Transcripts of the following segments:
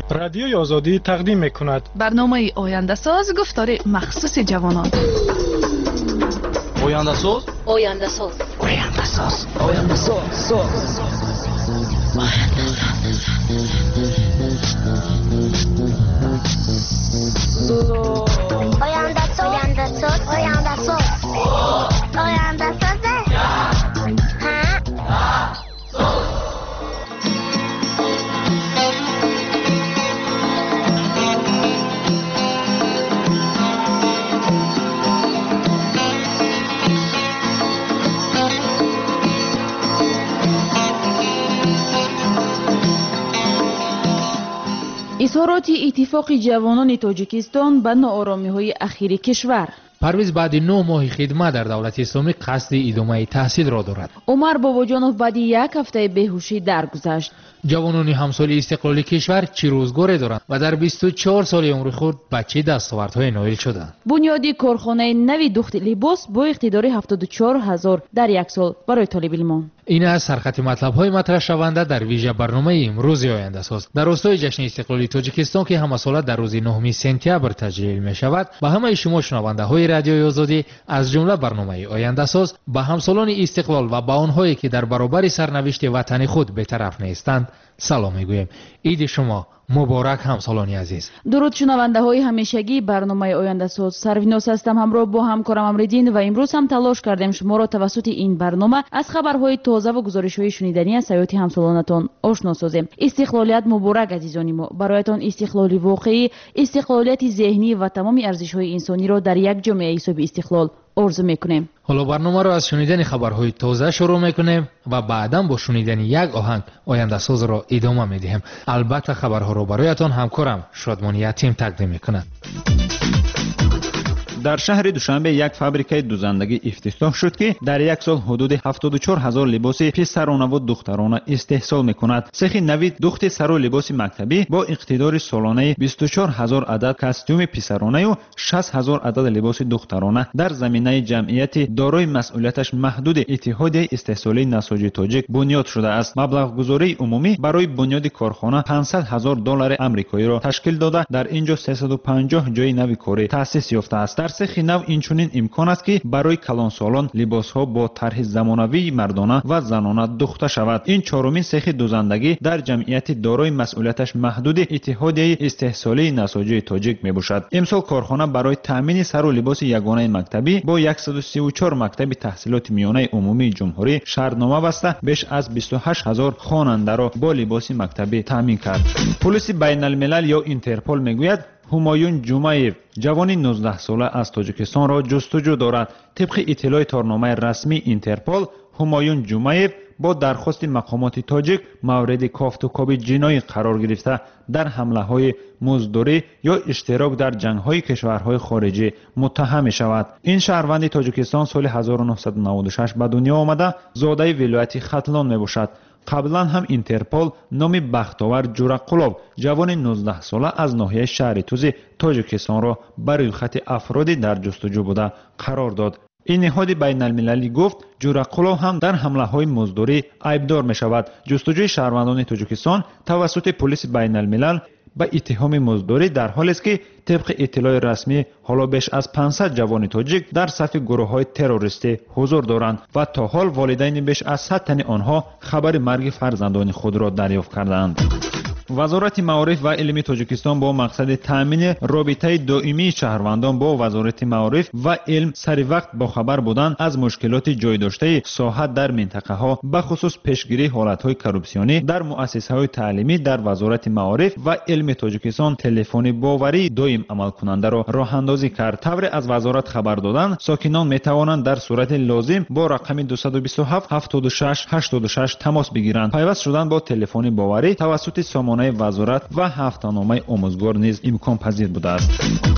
رادیوی آزادی تقدیم می‌کند. برنامه آینده ساز گفتار مخصوص جوانان. آینده ساز. آینده ساز. آینده ساز. آینده ساز. آینده ساز. آینده ساز. آینده ساز. آینده ساز. اظهارات اتفاق جوانان تاجیکستان به ناآرامی‌های اخیر کشور. پرویز بعد 9 ماه خدمت در دولت اسلامی قصد ادامه تحصیل را دارد. عمر باباجانوف بعد یک هفته بیهوشی درگذشت. جوانان همسال استقلال کشور چه روزگاری دارند و در 24 سال عمر خود به چه دستاوردهای نایل شدند. بنیادی کارخانه نوی دخت لباس با اقتدار 74,000 در یک سال برای طالب علمان. این از سرخط مطلب‌های مطرح شونده در ویژه برنامه امروز آینده ساز. در راستای جشن استقلال تاجیکستان که هم سال در روز 9 سپتامبر تجلیل می شود، به همه شما شنونده‌های رادیوی آزادی از جمله برنامه آینده ساز به همسالان استقلال و به آنهایی که در برابر سرنوشت وطن خود بی‌طرف نیستند سلام می‌گوییم. عید شما مبارک همسالان عزیز. درود شنونده های همیشگی برنامه آینده ساز. سرویناس هستم همراه با همکارم امریدین و امروز هم تلاش کردیم شما را توسط این برنامه از خبرهای تازه و گزارش‌های شنیدنی از حیات همسالانتان آشنا سازیم. استقلالیت مبارک عزیزان ما. برایتان استقلالی واقعی، استقلالیت ذهنی و تمام ارزش‌های انسانی را در یک جامعه حساب استقلال آرزو میکنیم. حالا برنامه را از شنیدن خبرهای تازه شروع میکنیم و بعداً با شنیدن یک آهنگ آینده ساز را ادامه میدیم. البته خبرها را برایتان همکارم شادمان یتیم تقدیم میکند. در شهر دوشنبه یک فابریکه دوزندگی افتتاح شد که در یک سال حدود 74,000 لباس پسرانه و دخترانه استحصال میکند. سخت نوید دخت سر و لباس مکتبی با اقتدار سالانه 24,000 عدد کاستوم پسرانه و 60,000 عدد لباس دخترانه در زمینه جمعیت دارای مسئولیتش محدود اتحادیه استحصالی نساجی تاجیک بنیاد شده است. مبلغ گذاری عمومی برای بنیاد کارخانه $500,000 آمریکایی را تشکیل داده در اینجا 350 جای نوی کاری تأسیس یافته است. سخت نو اینچنین امکان است که برای کلانسالان لباس‌ها با طرح زمانوی مردانه و زنانه دوخته شود. این چهارمین سخت دوزندگی در جمعیت دارای مسئولیتش محدود اتحادیه استحصالی نساجی تاجیک میباشد. امسال کارخانه برای تامین سر و لباس یگانه مکتبی با 134 مکتب تحصیلات میانه عمومی جمهوری شرطنامه بسته بیش از 28,000 خواننده را با لباس مکتبی تامین کرد. پلیس بین الملل یا اینترپل میگوید همایون جمعیف جوانی 19 ساله از تاجیکستان را جستجو دارد. طبق اطلاع تارنامه رسمی اینترپل، همایون جمعیف با درخواست مقامات تاجیک مورد کافتوکاوی جنایی قرار گرفته در حمله‌های مزدوری یا اشتراک در جنگ‌های کشورهای خارجی متهم می‌شود. این شهروند تاجیکستان سال 1996 به دنیا آمده، زاده ولایت ختلان میباشد. قبلا هم اینترپل نام بختاور جورقلوب جوان 19 ساله از ناحیه شهر توزی تاجیکستان را برای خط افرادی در جستجو بوده قرار داد. این نهاد بین المللی گفت جورقلوب هم در حمله های مزدوری عیبدار می شود. جستجوی شهروندان تاجیکستان توسط پلیس بین الملل به اتهام مزدوری در حالی است که طبق اطلاع رسمی حالا بیش از 500 جوان تاجیک در صف گروه‌های تروریستی حضور دارند و تا حال والدین بیش از 100 تن آنها خبر مرگ فرزندان خود را دریافت کردند. وزارت معارف و علم تاجیکستان با مقصد تامین رابطه دائمی شهروندان با وزارت معارف و علم سری وقت با خبر بودن از مشکلات جای داشته ساحت در منطقه ها به خصوص پیشگیری حالت های کروپسیونی در مؤسسه های تعلیمی در وزارت معارف و علم تاجیکستان تلفن باوری دائم عمل کننده را راه اندازی کرد. طور از وزارت خبر دادن ساکنان می توانند در صورت لازم با رقم 227 76 86 تماس بگیرند. پیوست شدن با تلفن باوری توسط سامانه وزارت و هفته‌نامه آموزگار نیز امکان پذیر بوده است.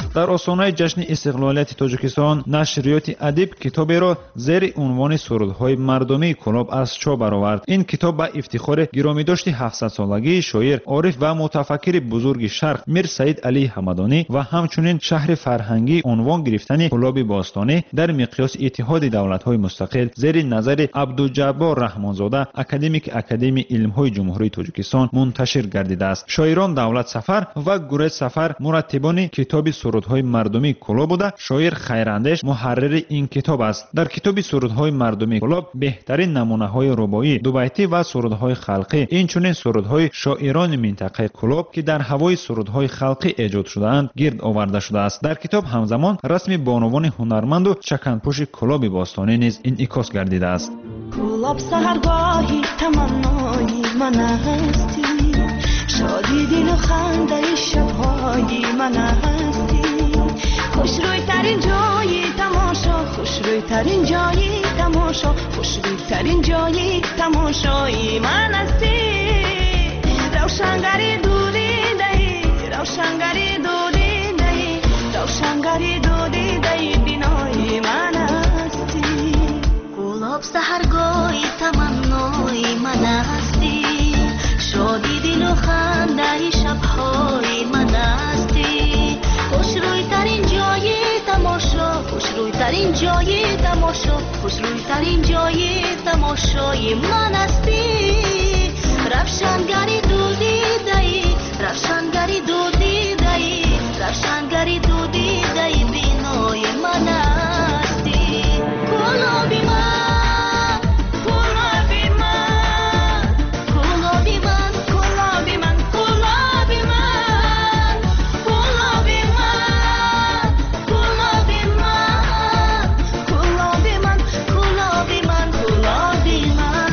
در آستانه جشن استقلالیت تاجیکستان نشریات ادب کتابی را زیر عنوان سرودهای مردمی کلاب از چاپ برآورد. این کتاب با افتخار گرامیداشت 700 سالگی شاعر عارف و متفکر بزرگ شرق میر سعید علی حمدانی و همچنین شهر فرهنگی عنوان گرفتن کلاب باستانی در مقیاس اتحاد دولت‌های مستقل زیر نظر عبدالجبار رحمانزاده اکادمیک اکادمی علم‌های جمهوری تاجیکستان منتشر گردیده است. شاعران دولت سفر و گورج سفر مرتبان کتاب سرودهای مردمی کلاب بوده. شاعر خیراندیش محرر این کتاب است. در کتاب سرودهای مردمی کلاب بهترین نمونه‌های رباعی، دوبیتی و سرودهای خلقی، اینچنین سرودهای شاعران منطقه کلاب که در هوای سرودهای خلقی ایجاد شده‌اند گرد آورده شده است. در کتاب همزمان رسم بانوان هنرمند و چکنپوش کلاب باستانی نیز انعکاس گردیده است. کلاب سحرگاهی تمنای من هستی، شادی دل و خنده شب‌های من هستی، خوشروی ترین جایی تماشا، خوشروی ترین جایی تماشا، خوشروی ترین جایی تماشای من هستی، روشنگری دوری دهی، روشنگری دوری دهی، روشنگری دوری دهی بینای من هستی. گلاب سحرگاهی تمنای من هستی، شادی دل و خنده شب‌های من هستی، خوشروی ترین جایی تماشا، خوشروی ترین جایی تماشا، خوشروی ترین جایی تماشای من هستی، روشنگری دودی دهی، روشنگری دودی دهی، روشنگری دودی دهی بینای من هستی. گلابی من، گلابی من، گلابی من، گلابی من، گلابی من، گلابی من، گلابی من، گلابی من، گلابی من، گلابی من.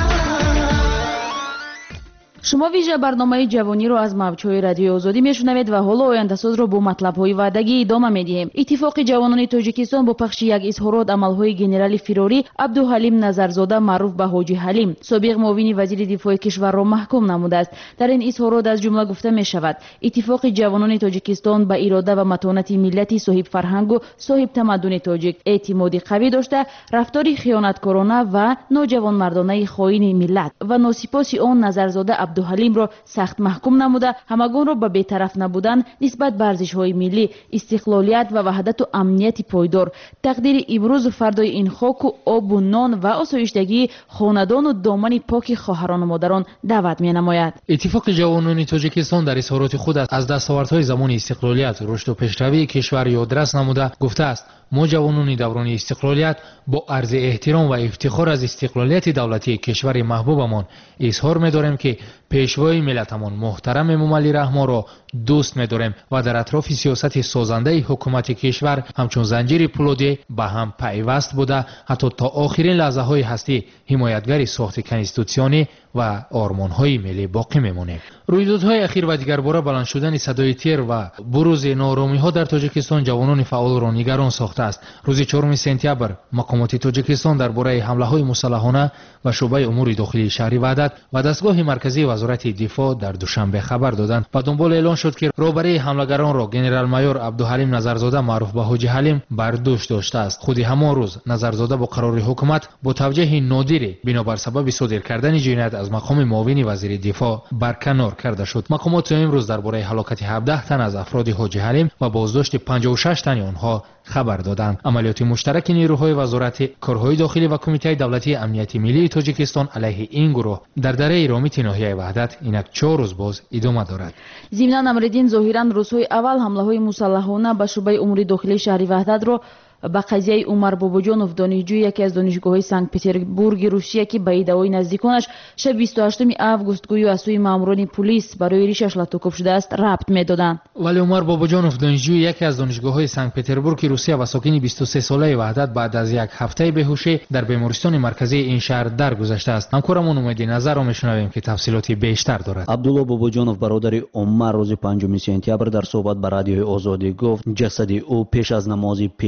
شما ویژه برنامه جوانی رو از موج‌های رادیوی آزادی میشنوید و حالا آینده‌ساز رو با مطلب‌های وعدگی ادامه میدیم. اتفاق جوانان تاجیکستان با پخش یک اظهارات عمل‌های گنرال فراری عبدالحلیم نظرزاده معروف به حاجی حلیم سابق معاون وزیر دفاع کشور را محکوم نموده است. در این اظهارات از جمله گفته می‌شود اتفاق جوانان تاجیکستان به اراده و متانت ملتی صاحب فرهنگ و صاحب تمدن تاجیک اعتماد قوی داشته رفتاری خیانتکارانه و نوجوانمردانه خائن ملت و ناسپاس آن نظرزاده عبدالحلیم را سخت محکوم نموده همگان را به بی‌طرف نبودن نسبت به ارزش‌های ملی، استقلالیت و وحدت و امنیت پایدار، تقدیر امروز و فردای این خاک و آب و نان و آسایشگی خاندان و دامن پاک خواهران و مادران دعوت می‌نماید. اتفاق جوانان تاجیکستان در اظهارات خود از دستاوردهای زمان استقلالیت، رشد و پیشروی کشور یادرس نموده گفته است: ما جوانان دوران استقلالیت با عرض احترام و افتخار از استقلالیت دولتی کشور محبوبمان اظهار می‌داریم که پیشوای ملتمان محترم موملی رحمان را دوست می‌داریم و در اطراف سیاست سازنده حکومت کشور همچون زنجیر پولادی به هم پیوست بوده حتی تا آخرین لحظه‌های هستی حمایتگر ساخت کنستیتوسیونی و آرمان‌های ملی باقی می‌مانیم. رویدادهای اخیر و دیگر باره بلند شدن صدای تیر و بروز ناآرامی‌ها در تاجیکستان جوانان فعال را نگران ساخته است. روز 4 سپتامبر مقامات تاجیکستان درباره حمله‌های مسلحانه و شعبه امور داخلی شهری وحدت و دستگاه مرکزی وزارت دفاع در دوشنبه خبر دادند و دنبال اعلان شد که رهبری حملگران را گنرال مایور عبدالحلیم نظرزاده معروف به حاجی حلیم بر دوش داشته است. خود همان روز نظرزاده با قرار حکومت با توجیه نادری بنابر سبب صادر کردن جنایت از مقام معاون وزیر دفاع برکنار کرده شد. مقامات امروز درباره هلاکت 17 تن از افراد حاجی حلیم و بازداشت 56 تن آنها خبر دادند. عملیات مشترک نیروهای وزارت کارهای داخلی و کمیته دولتی امنیت ملی تاجیکستان علیه این گروه در دره رامیت ناحیه وحدت اینک 4 روز باز ادامه دارد. ضمناً امریدین ظاهراً روزهای اول حمله‌های مسلحانه به شعبه امور داخلی شهر وحدت را با قضیه عمر باباجانوف دانشجوی یکی از دانشگاه‌های سنت پترزبورگ روسیه که به ایده‌های نزدیکانش شب 28 آگوست گویی از سوی ماموران پلیس برای ریشش لطوکف شده است ربط می‌دادند. ولی عمر باباجانوف دانشجوی یکی از دانشگاه‌های سنت پترزبورگ روسیه و ساکن 23 ساله وحدت بعد از یک هفته بیهوشی در بیمارستان مرکزی این شهر درگذشته است. همکارمون امید نظر را می‌شنویم که تفصیلات بیشتر دارد. عبدالله باباجانوف برادر عمر روز 5 سپتامبر در صحبت با رادیوی آزادی گفت جسد او پیش از نماز پیشین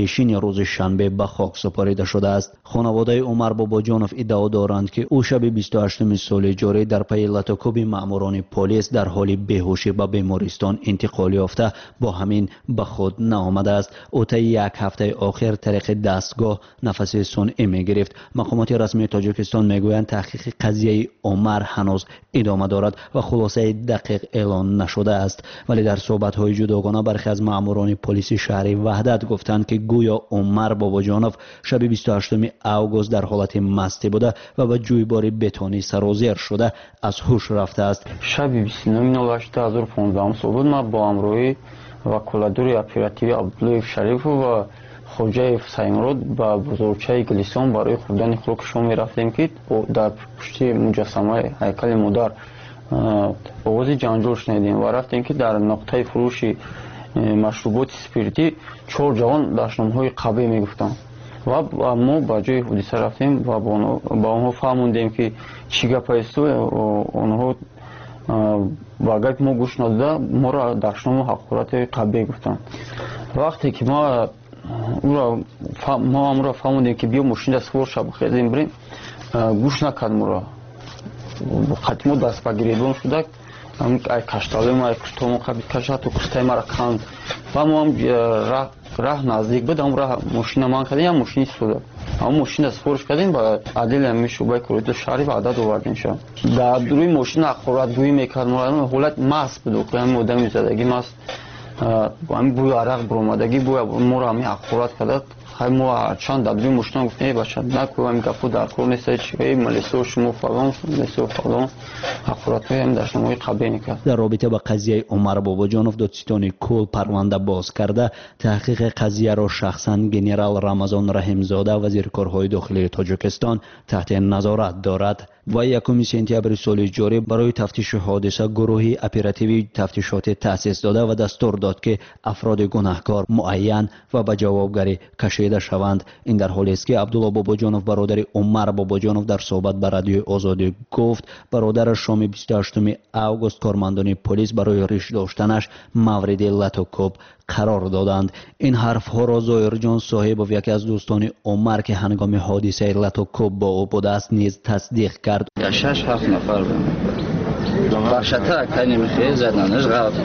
روز شنبه به خاک سپرده شده است. خانواده عمر باباجانов ادعا دارند که او شب 28 سال جاری در پی لطوکوب ماموران پلیس در حال بیهوشی به بیمارستان انتقال یافته با همین به خود نآمده است. او تا یک هفته آخر طریق دستگاه نفس صنعی می‌گرفت. مقامات رسمی تاجیکستان میگویند تحقیق قضیه عمر هنوز ادامه دارد و خلاصه دقیق اعلان نشده است، ولی در صحبت‌های جداگانه برخی از ماموران پلیس شهر وحدت گفتند که گویا عمر باباجانov شب 28 اوگوست در حالت مستی بوده و به جویبار بتونی سرازیر شده از هوش رفته است. شب 29/08/2015 سال بود. ما با همراهی وکالت‌دار اپراتیوی عبدالله شریف و خوجه سیمرود با بزرگچه گلیسان برای خوردن خوراک شام می‌رفتیم که در پشت مجسمه هیکل مادر آواز جنجال شنیدیم و رفتیم که در نقطه فروش مشروبات اسپریتی 4 جوان داشتنام‌های قبیح میگفتند و ما با جای حادثه رفتیم و با آنها فهمیدیم که چی گپ است و آنها با گپ ما گوش نداده ما را داشتنامه حقارت قبیح گفتند. وقتی که ما را فهمیدیم که بیا ماشین دست فور شب خیزیم بریم، گوش نکرد ما را قطعی ما دست بگیریدون شده ای کشتالی ما ای کشتامو قبیل کشت و کشتای ما را کند و ما هم راه نزدیک بود. هم راه ماشین من کردیم هم ماشین سوده هم ماشین دست فورش کردیم با عدل همی شعبه کوریدو شهری و عدد آوردیم شد. در روی ماشین اخورات گویی میکرد ما حالت مست بود که همین آدمی زدگی مست همین بوی عرق برآمدگی بوی ما را همین اخورات کرد. خیلی ما چند دبیری مشتان گفتیم ای بچه نکو همین گفت در کار نیست چی ملیسو شما فلان ملیسو فلان اخورات هم داشتم های قبیه نکرد. در رابطه با قضیه عمر باباجانov دادستان کل پرونده باز کرده تحقیق قضیه را شخصا گنرال رمضان رحیمزاده وزیر کارهای داخلی تاجیکستان تحت نظارت دارد. و 1 سپتامبر سال جاری برای تفتیش حادثه گروهی اپراتیوی تفتیشات تأسیس داده و دستور داد که افراد گناهکار معین و به جوابگری کشیده شوند. این در حالی است که عبدالله باباجانov برادر عمر باباجانov در صحبت با رادیوی آزادی گفت برادرش شام 28 اوگوست کارمندان پلیس برای ریش داشتنش مورد لطوکوب قرار دادند. این حرف ها را ظاهر جان صاحب و یکی از دوستان عمر که هنگام حادثه لطوکوب با او بوده است نیز تصدیق کرد. 6-7 نفر باشتر کنی میخواد زدنش غلطی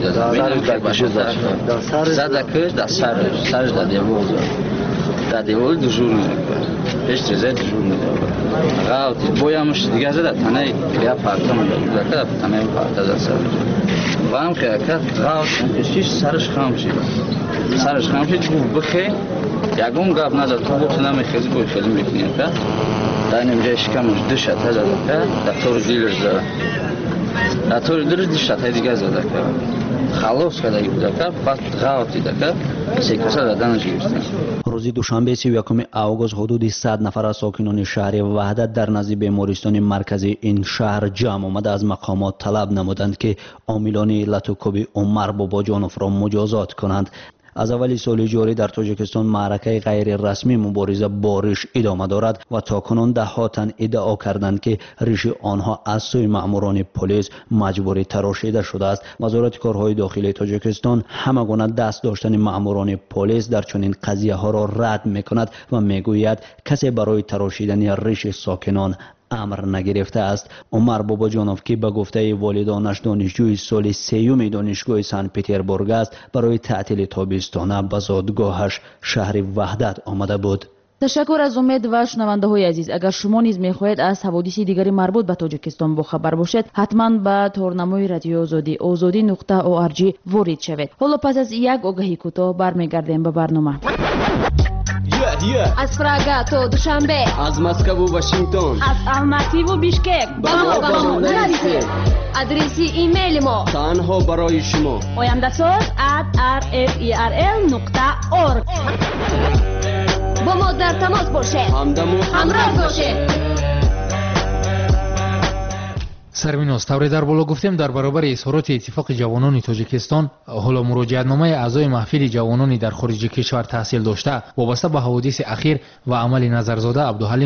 داد. زده که در سرش داده بود. داده بود دژور میکنه. پیش چیزی دژور میکنه. غلطی بایمش دیگه زده تنهی یا پارتم میاد. که تنهی پارت دست. وام که غلط پیشش سرش خام شد. سرش خام شد بخی. یکم گاب نداد تو گفت نمیخواد گوی فیلم میکنی که. داینم جایش کمش دشت هزار که دکتر دیلر زد. دکتر دیلر دشت دیگه زد که خلاص کرده بود که بعد غلطی داد که سیکسا دادنش گرفتن. روز دوشنبه 31 اوگوست حدود 100 نفر از ساکنان شهر وحدت در نزد بیمارستان مرکزی این شهر جمع آمده از مقامات طلب نمودند که عاملان لطوکوب عمر باباجانov را مجازات کنند. از اول سال جاری در تاجیکستان معرکه غیر رسمی مبارزه با ریش ادامه دارد و تاکنون ده‌ها تن ادعا کردند که ریش آنها از سوی ماموران پلیس مجبوری تراشیده شده است. وزارت کارهای داخلی تاجیکستان همگونه دست داشتن ماموران پلیس در چنین قضیه ها را رد میکند و میگوید کسی برای تراشیدن ریش ساکنان امر نگرفته است. عمر باباجانov که به گفته والدانش دانشجوی سال 3 دانشگاه سن پترزبورگ است برای تعطیل تابستانه به زادگاهش شهر وحدت آمده بود. تشکر از امید و شنونده های عزیز. اگر شما نیز میخواهید از حوادث دیگری مربوط به تاجیکستان با خبر باشید حتما به تورنمای رادیو آزادی azadi.org وارد شوید. حالا پس از یک آگهی کوتاه برمیگردیم به برنامه. از پراگ تا دوشنبه، از مسکو و واشنگتن، از الماتی و بیشکک با ما نرسید. آدرس ایمیل ما تنها برای شما oyandasot@rferl.org. با ما در تماس باشید. همراه باشید. سرمینوس طوری در بالا گفتیم در برابر اظهارات اتفاق جوانان تاجیکستان حالا مراجعتنامه اعضای محفل جوانان در خارج کشور تحصیل داشته وابسته به حوادث اخیر و عمل نظرزاده عبدالحلیم را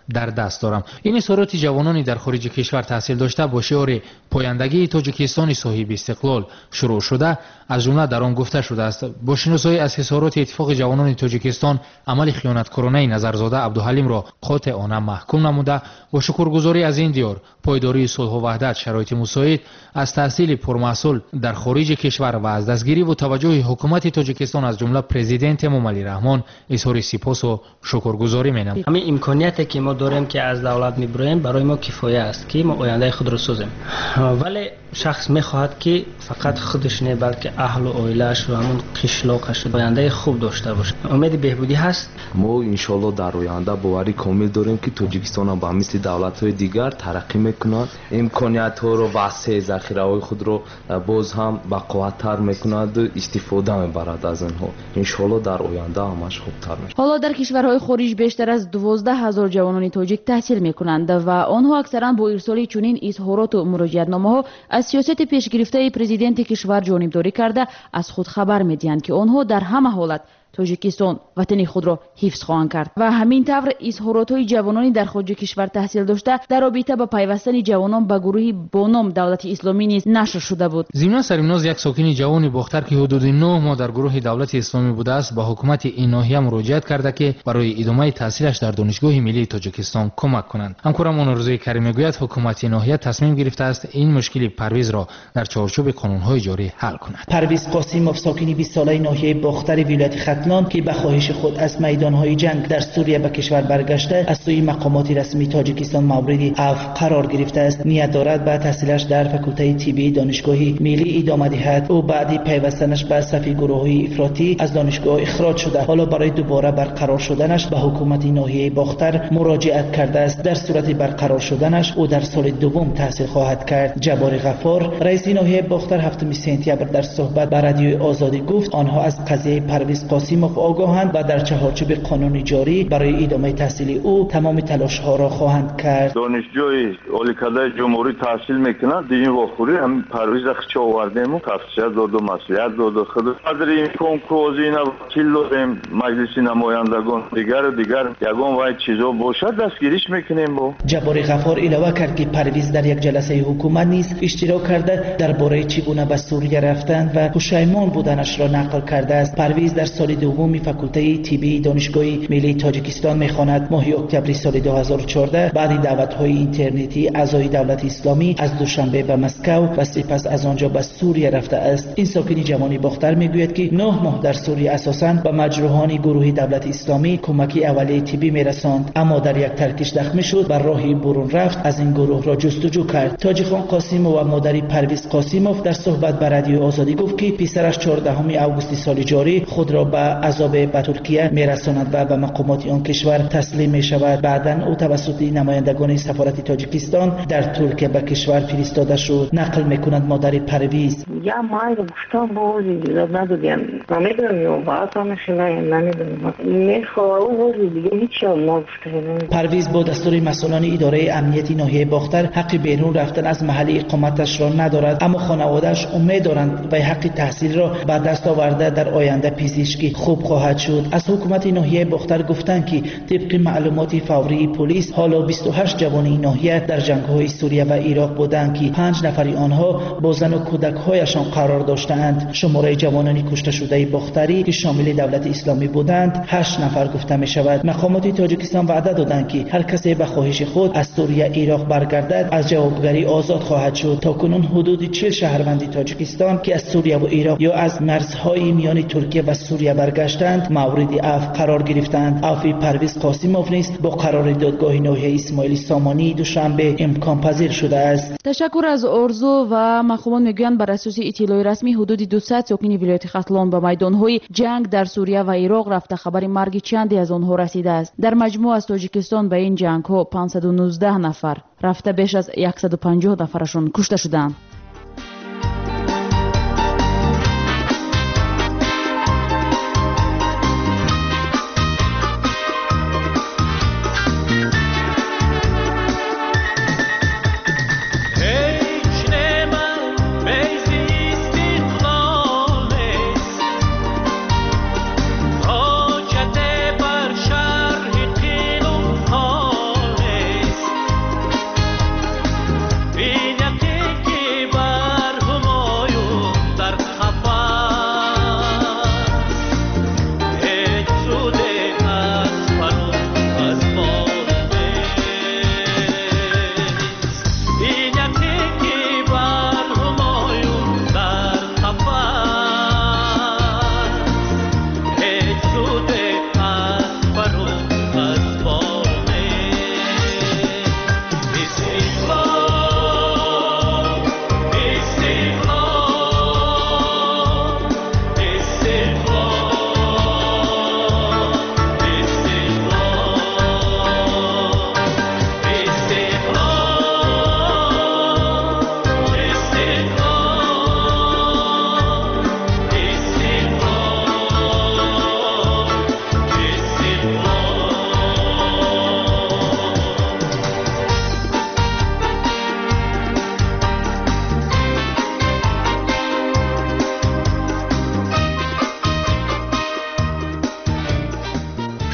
در دست دارم. این اظهارات جوانانی در خارج کشور تحصیل داشته با شعار پایندگی تاجیکستان صاحب استقلال شروع شده، از جمله در آن گفته شده است با شناسایی از اظهارات اتفاق جوانان تاجیکستان عمل خیانتکارانه نظرزاده عبدالحلیم را قاطعانه محکوم نموده، با شکرگزاری از این دیار پایداری صلح و وحدت شرایط مساعد از تحصیل پرمحصول در خارج کشور و از دستگیری و توجه حکومت تاجیکستان از جمله پرزیدنت امامعلی رحمان اظهار سپاس و شکرگزاری می‌نمایم. همین امکانیتی که ما داریم که از دولت می‌بریم برای ما کفایه است که ما آینده خود را سازیم، ولی شخص می‌خواهد که فقط خودش نه بلکه اهل و عائله‌اش و همون قشلاقش آینده خوب داشته باشه. امید بهبودی هست. ما ان شاء الله در آینده باوری کامل داریم که تاجیکستان با مثل دولت‌های دیگر ترقی می‌کند، امکانیت‌ها رو وسیع ذخیره‌های خود رو باز هم با قوت‌تر می‌کند و استفاده می‌برد از آنها. ان شاء الله در آینده همش خوبتر میشه. حالا در کشورهای خارج بیشتر از 12,000 جوانان تاجیک تحصیل می‌کنند و آنها اکثرا با ارسال چنین اظهارات و مراجعتنامه‌ها از سیاست پیشگرفته پرزیدنت کشور جانبداری کرده از خود خبر می‌دهند که آنها در همه حالت تاجیکستان وطن خود را حفظ خواهند کرد و همین طور اظهارات جوانانی در خارج کشور تحصیل داشته در رابطه با پیوستن جوانان به گروهی با نام دولت اسلامی نیز نشر شده بود. ضمن سرمناز یک ساکن جوان باختر که حدود 9 ماه در گروه دولت اسلامی بوده است با حکومت این ناحیه مراجعت کرده که برای ادامه تحصیلش در دانشگاه ملی تاجیکستان کمک کنند. همکارم روزی کریم میگوید حکومت ناحیه تصمیم گرفته است این مشکل پرویز را در چارچوب قانون‌های جاری حل کند. پرویز قاسیموف ساکن 20 ساله ناحیه باختر ولایت ختلان که به خواهش خود از میدان‌های جنگ در سوریه به کشور برگشته از سوی مقامات رسمی تاجیکستان مورد عفو قرار گرفته است، نیت دارد به تحصیلش در فاکولته طبی دانشگاه ملی ادامه دهد. او بعد پیوستنش به صف گروه‌های افراطی از دانشگاه اخراج شده، حالا برای دوباره برقرار شدنش به حکومت ناحیه باختر مراجعت کرده است. در صورت برقرار شدنش او در سال دوم تحصیل خواهد کرد. جبار غفار رئیس ناحیه باختر 7 سپتامبر در صحبت با رادیو آزادی گفت آنها از قضیه پرویز قاسیموف آگاهند و در چارچوب قانون جاری برای ادامه تحصیل او تمام تلاش‌ها را خواهند کرد. دانشجوی اولیکاده جمهوری تحصیل میکنند دیگه واخوری هم پرویز خچ آوردیم و تفسیر داد و مسئولیت داد و خود قدر این کنکور اینا وکیل دادیم مجلس نمایندگان دیگر یگان وای چیزا باشد دستگیریش میکنیم. با جبار غفار علاوه کرد که پرویز در یک جلسه حکومت نیز اشتراک کرده درباره چگونه به سوریه رفتن و پشیمان بودنش را نقل کرده است. پرویز در سال دوم فاکولته طبی دانشگاه ملی تاجیکستان میخواند. ماه اکتبر سال 2014 بعد دعوت‌های اینترنتی اعضای دولت اسلامی از دوشنبه به مسکو و سپس از آنجا به سوریه رفته است. این ساکن جوانی باختر میگوید که 9 ماه در سوریه اساساً به مجروحان گروه دولت اسلامی کمکی اولیه طبی میرساند، اما در یک ترکش زخمی شد و راهی برون رفت از این گروه را جستجو کرد. تاجیخان قاسیموف و مادری پرویز قاسیموف در صحبت با رادیو آزادی گفت که پسرش 14 اوگوست سال جاری خود را به عذاب به ترکیه میرساند و به مقامات آن کشور تسلیم می شود. بعداً او توسط نمایندگان سفارت تاجیکستان در ترکیه به کشور فرستاده شد. نقل میکند مادر پرویز: یا ما گفتم بودی ندادیم نمیدونم واسه نمیدونم میخوام دیگه هیچ ما گفتم. پرویز با دستور مسئولان اداره امنیتی ناحیه باختر حق بیرون رفتن از محل اقامتش را ندارد، اما خانواده‌اش امید دارند و حق تحصیل را به دست آورده در آینده پزشکی خوب خواهد شد. از حکومت ناحیه باختر گفتند که طبق معلومات فوری پلیس حالا 28 جوان این ناحیه در جنگ‌های سوریه و عراق بودند که 5 نفر آنها با زن و کودک‌هایشان قرار داشتند. شماره جوانان کشته شده باختری که شامل دولت اسلامی بودند 8 نفر گفته می شود. مقامات تاجیکستان وعده دادند که هر کسی به خواهش خود از سوریه عراق برگردد از جوابگری آزاد خواهد شد. تاکنون حدود 40 شهروند تاجیکستان که از سوریه و عراق یا از مرزهای میان ترکیه و سوریه برگشتند مورد عفو قرار گرفتند. عفو پرویز قاسیموف نیز با قرار دادگاه ناحیه اسماعیل سامانی دوشنبه امکان پذیر شده است. تشکر از آرزو و مقامات میگویند بر اساس اطلاع رسمی حدود 200 ساکن ولایت ختلان به میدانهای جنگ در سوریه و عراق رفته خبر مرگ چندی از آنها رسیده است. در مجموع از تاجیکستان به این جنگ ها 519 نفر رفته، بیش از 150 نفرشون کشته شدند.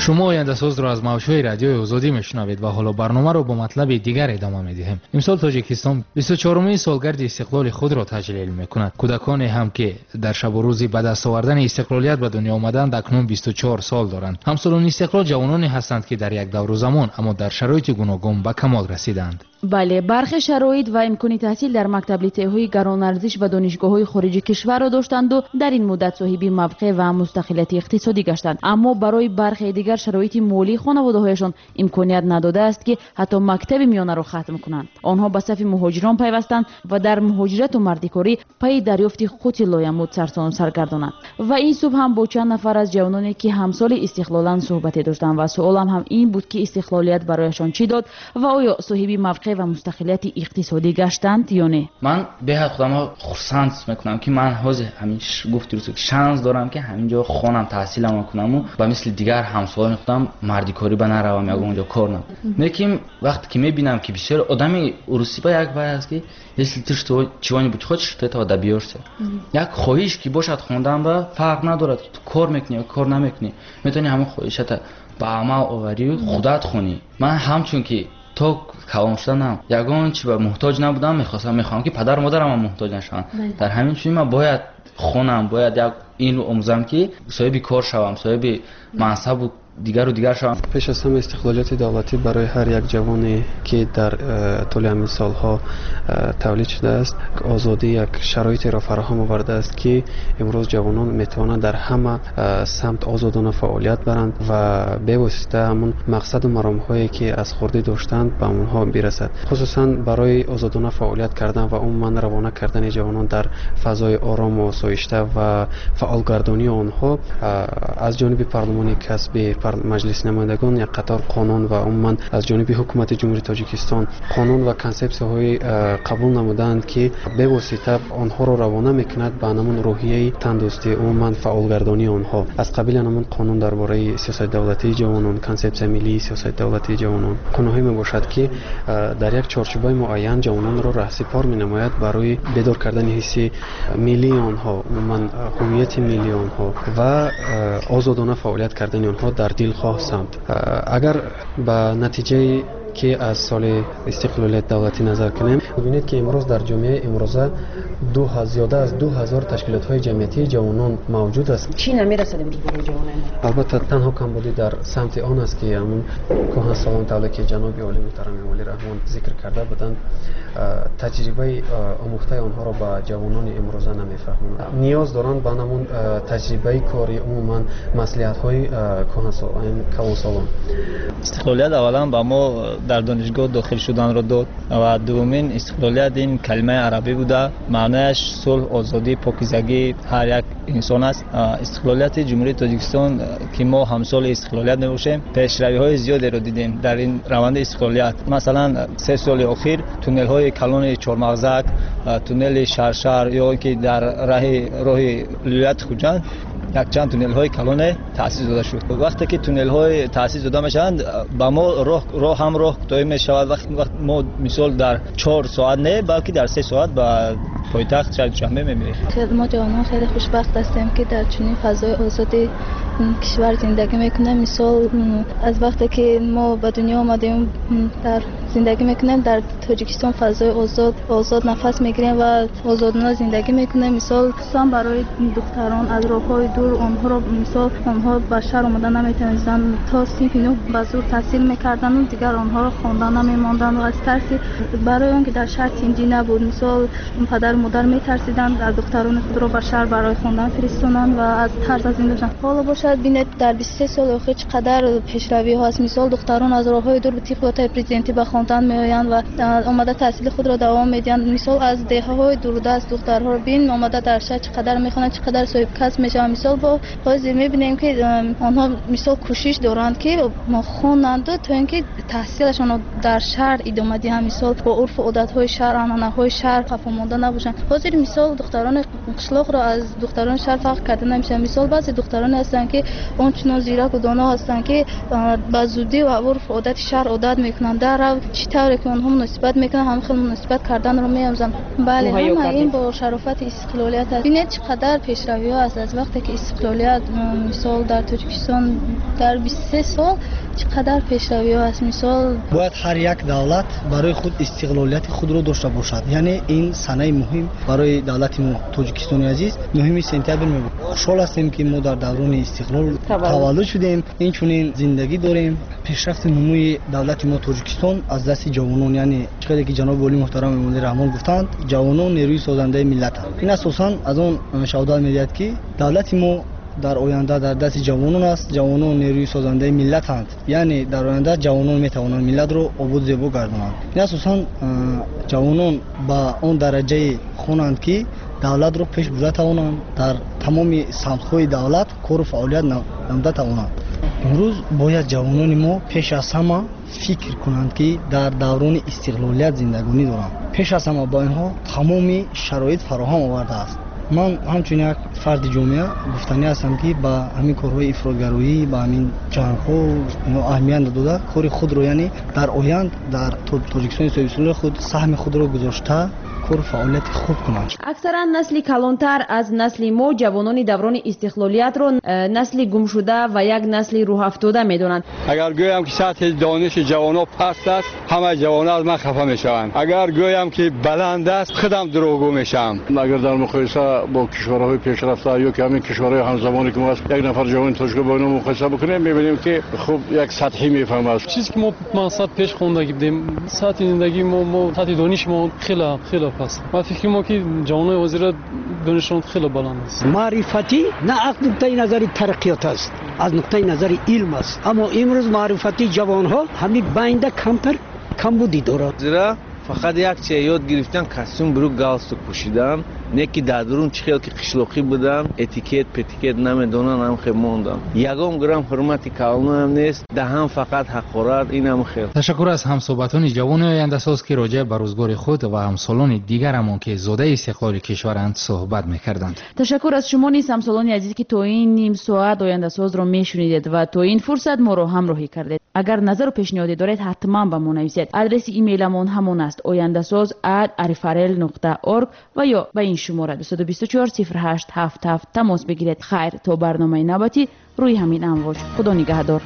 شما آینده ساز را از موج‌های رادیوی آزادی میشنوید و حالا برنامه را با مطلب دیگر ادامه میدهیم. امسال تاجیکستان 24مین سالگرد استقلال خود را تجلیل میکند. کودکانی هم که در شب و روزی به دست آوردن استقلالیت به دنیا آمدند اکنون 24 سال دارند. همسالان استقلال جوانانی هستند که در یک دور زمان اما در شرایط گوناگون به کمال رسیدند. بله، برخی شرایط و امکان تحصیل در مکتب لیسه‌های گران ارزش و دانشگاه‌های خارجی کشور را داشتند و در این مدت صاحب موقع و مستقلیت اقتصادی گشتند، اما برای برخی دیگر شرایط مالی خانواده‌هایشان امکانیت نداده است که حتی مکتب میانه را ختم کنند. آنها به صف مهاجران پیوستند و در مهاجرت و مردکاری پی دریافت قوت لایمود سرسان سرگردانند. و این صبح هم با چند نفر از جوانانی که همسال استقلالند صحبت داشتند و سوالم هم این بود که استقلالیت برایشان چی داد و آیا صاحب موقع و مستقلیت اقتصادی گشتند یا نه. من به حد خودم خرسند میکنم که من حاضر همین گفتی رو که شانس دارم که همینجا خونم تحصیلم کنم و با مثل دیگر همسایه‌ام خودم مردکاری به نروم یا اونجا کار نکنم. لیکن وقتی که میبینم که بسیار آدمی روسی با یک بار است که если ты что чего нибудь хочешь ты этого добьешься. یک خواهش که باشد خوندن با فرق ندارد تو کار میکنی یا کار نمیکنی میتونی همون خواهشت با عمل آوری خودت خونی. من همچون که تو کلام شدنم یگان چی به محتاج نبودم میخوام که پدر مادرم محتاج نشن. در همین چیز من باید خونم باید یک این رو آموزم که صاحب کار شوم صاحب منصب و دیگر شوم. پیش از همه استقلالیت دولتی برای هر یک جوانی که در طول همین سالها تولید شده است آزادی یک شرایطی را فراهم آورده است که امروز جوانان میتوانند در همه سمت آزادانه فعالیت برند و به واسطه همون مقصد و مرام‌هایی که از خردی داشتند به اونها برسد. خصوصا برای آزادانه فعالیت کردن و عموما روانه کردن جوانان در فضای آرام و آسایشته و فعال گردانی آنها از جانب پارلمان کسب مجلس نمایندگان یک قطار قانون و عموما از جانب حکومت جمهوری تاجیکستان قانون و کنسپس‌های قبول نمودند که به واسطه آنها را روانه میکند به نمون روحیه تندرستی عموما فعالگردانی آنها. از قبیل نمون قانون درباره سیاست دولتی جوانان کنسپت ملی سیاست دولتی جوانان قانونی میباشد که در یک چارچوبه معین جوانان را راهسپار مینماید برای بیدار کردن حس ملی آنها عموما هویت ملی آنها و آزادانه فعالیت کردن آنها در دلخواه سمت. اگر به نتیجه که از سال استقلالیت دولتی نظر کنیم ببینید که امروز در جامعه امروزه زیاده از 2000 تشکیلات‌های جمعیتی جوانان موجود است. چی نمیرسد امروز برای جوانان؟ البته تنها کمبودی در سمت آن است که همون کهن سالان طوری که جناب عالی محترم ولی رحمان ذکر کرده بودند تجربه آموخته آنها را به جوانان امروزه نمیفهمند. نیاز دارند به همون تجربه کاری عموما مصلحت‌های کهن سالان. استقلالیت اولا با ما در دانشگاه داخل شدن را داد و دومین استقلالیت این کلمه عربی بوده معنیش صلح آزادی پاکیزگی هر یک انسان است. استقلالیت جمهوری تاجیکستان که ما همسال استقلالیت نباشیم پیشروی‌های زیادی را دیدیم در این روند استقلالیت. مثلا 3 سال اخیر تونل‌های کلان چهارمغزک تونل شرشر یا که در راه لویت خوجند یک چند تونل های کلان تأسیس داده شد. وقتی که تونل های تأسیس داده میشند با ما راه کوتاه میشود. وقت ما مثال در 4 ساعت نه بلکه در 3 ساعت با پایتخت چهارشنبه میمیریم. ما جوانان خیلی خوشبخت هستیم که در چنین فضای آزادی کشور زندگی میکنیم. مثال از وقتی که ما به دنیا آمدیم در زندگی میکنیم در تاجیکستان فضای آزاد نفس میگیریم و آزادانه زندگی میکنیم. مثال برای دختران از راههای دور آنها را مثال آنها به شهر آمدن نمیتونستند تا صنف 9 به زور تحصیل میکردن و دیگر آنها را خواندن نمیماندن و از ترس برای آنکه در شهر تینجی نبود مثال پدر و مادر میترسیدند از دختران خود را به شهر برای خواندن فرستونند و از ترس از این داشتند. حالا باشد ببینید در 23 سال اخیر چقدر پیشروی ها هست. مثال دختران از راههای دور به طبق قطعه پرزیدنتی به خواندن میآیند و آمده تحصیل خود را دوام میدهند. مثال از دهه‌های دوردست دخترها رو ببین آمده در شهر چقدر میخوانند چقدر صاحب کسب میشوند. مثال با حاضر میبینیم که آنها مثال کوشش دارند که ما خوانند تا اینکه таҳсилашонро дар шаҳр идома диҳанд. мисол бо урфу одатҳои шаҳр, анъанаҳои шаҳр хафо монда набошанд. ҳозир мисол духтарони қишлоқро аз духтарони шаҳр фарқ карда намешаванд. мисол баъзе духтароне ҳастанд ки ончунон зираку доно ҳастанд ки ба зудӣ ва урфу одати шаҳр одат мекунанд. дарав чӣ тавре ки онҳо муносибат мекунанд ҳамин хел муносибат карданро меомӯзанд. бале ҳама ин бо шарофати истиқлолият аст. бинед чӣ қадар пешравиҳо аст аз вақте ки истиқлолият мисол дар Тоҷикистон дар 23 сол чӣ қадар пешравиҳо аст. мисол бояд ҳар як давлат барои худ истиқлолияти худро дошта бошад. яъне ин санаи муҳим барои давлати мо Тоҷикистони азиз 9 сентябр мебошад. хушҳол ҳастем ки мо дар даврони истиқлол таваллуд шудем. инчунин зиндагӣ дорем. пешрафти нумӯи давлати мо Тоҷикистон аз дасти ҷавонон, яъне чиқадре ки ҷаноби олии муҳтарам Эмомалӣ Раҳмон гуфтанд, ҷавонон нерӯи созандаи миллатанд. ин асосан аз он шаҳодат медиҳад ки давлати мо дар оянда дар дасти ҷавонон аст. ҷавонон нерӯи созандаи миллатанд, яъне дар оянда ҷавонон метавонанд миллатро обуд зебо гардонанд. ин асосан ҷавонон ба он дараҷае хонанд ки давлатро пеш бурда тавонанд, дар тамоми самтҳои давлат кору фаъолият намуда тавонанд. имрӯз бояд ҷавонони мо пеш аз ҳама фикр кунанд ки дар даврони истиқлолият зиндагонӣ доранд. пеш аз ҳама ба инҳо тамоми шароит фароҳам овардааст. ман ҳамчун як фарди ҷомеа гуфтанӣ ҳастам ки ба ҳамин корҳои ифротгароӣ, ба ҳамин ҷангҳо аҳамият надода кори худро, яъне дар оянд дар Тоҷикистони соҳибисолаи худ саҳми худро гузошта кору фаъолияти хуб кунанд. аксаран насли калонтар аз насли мо ҷавонони даврони истиқлолиятро насли гумшуда ва як насли рӯҳафтода медонанд. агар гӯям ки сатҳи дониши ҷавонҳо паст аст, ҳамаи ҷавонҳо аз ман хафа мешаванд. агар гӯям ки баланд аст, худам дурӯғгӯ мешавам. агар дар муқоиса бо кишварҳои пешрафта ё ки ҳамин кишварҳои ҳамзамоне ки мо аст, як нафар ҷавони тоҷика бо инҳо муқоиса бикунем, мебинем ки хуб як сатҳӣ мефаҳмад. чизе ки мо мақсад пеш хондагӣ будем, сатҳи зиндагии мо сатҳи дониши мо хела паст. ва фикри мо ки ҷавонои ҳозира донишон хела баланд аст. маърифатӣ на аз нуқтаи назари тараққиёт аст, аз нуқтаи назари илм аст. аммо имрӯз маърифати ҷавонҳо ҳамин байнда камбудӣ дорад. зира фақат як чиз ёд гирифтан, костюм бурӯ галстук пӯшидан, не ки дар дурун чӣ хел ки қишлоқӣ будам, этикет петикет намедонанд, ҳам хел мондам. ягон грамм ҳурмати калонаам нест, даҳам фақат ҳақорат, инам хел. ташаккур аз ҳамсоҳбатони ҷавони ояндасоз ки роҷеъ ба рӯзгори худ ва ҳамсолони дигарамон ки зодаи истиқлоли кишваранд суҳбат мекарданд. ташаккур аз шумо низ ҳамсолони азиз ки то ин ним соат ояндасозро мешунидед ва то ин фурсат моро ҳамроҳӣ кардед. агар назару пешниҳоде доред ҳатман ба мо нависед. адреси имейламон ҳамон аст: oyandasoz@arifarel.org ва ё ба ин шумора 224 08 77 тамос бигиред. хайр, то барномаи навбатӣ рӯи ҳамин амвоҷ. худо нигаҳдор.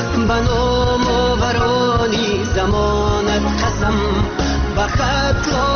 زمانت قسم به خط